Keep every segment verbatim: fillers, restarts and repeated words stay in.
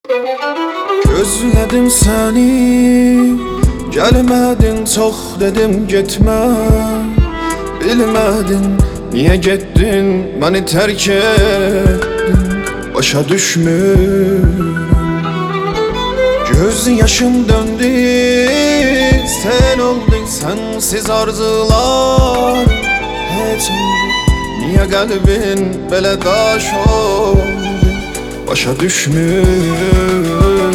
Gözledim seni, gelmedin, çok dedim gitme. Bilmedin, niye gittin, beni terk ettin. Başa düşmürüm, göz yaşım döndü, sen oldun, sensiz arzular hiç oldu. Niye kalbin böyle taş oldu, başa düşmürüm.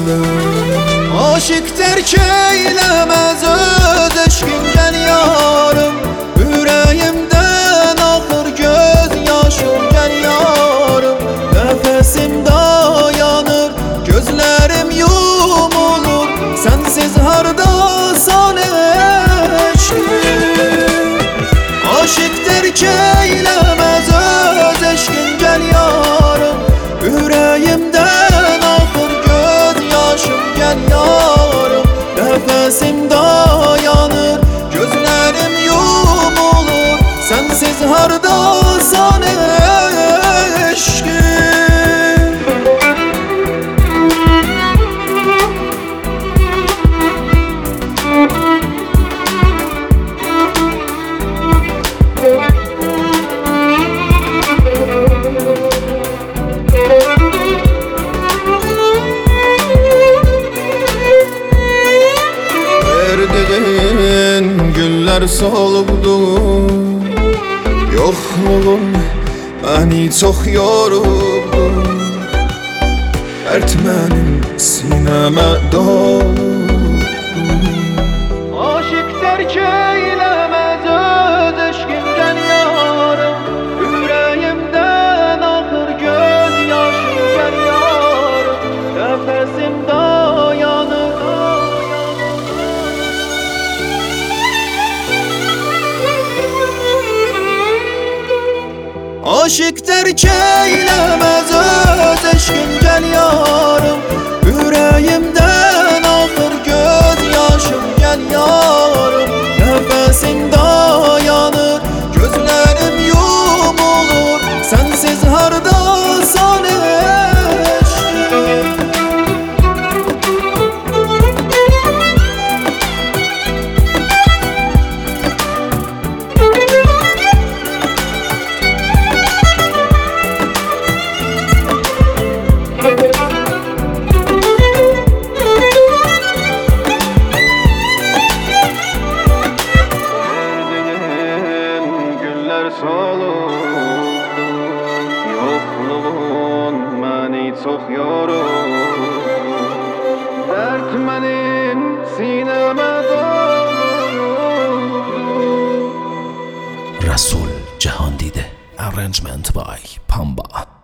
Aşık terk eylemez öz eşkin, gel yarım. Yüreğimden akır göz yaşım, gel yarım. Nefesim dayanır, gözlerim yumulur, sensiz hardasan eşkin. Aşık terk eylemez öz eşkin, gel yarım. Yüreğimden akır göz yaşım, gel yarım. Nefesim dayanır, gözlerim yumulur, sensiz hardasan eşkin. Verdiğin güller soldu, yokluğun beni çok yoruldu. Ertmenim sineme dolu. Aşık terk eylemez öz eşkin, gel yarım. Yüreğimden akır göz yaşım, gel yarım. Nefesim dayanır. Aşık terk eylemez öz eşkin, gel yarım. Yüreğimden akır göz yaşım, gel yarım. Nefesim dayanır, gözlerim yumulur, sensiz hardasan eşkin. Soldu, yokluğun beni çok yoruldu. Dertmenin sineme doldu. Rasul Jahandide. Arrangement by Pamba.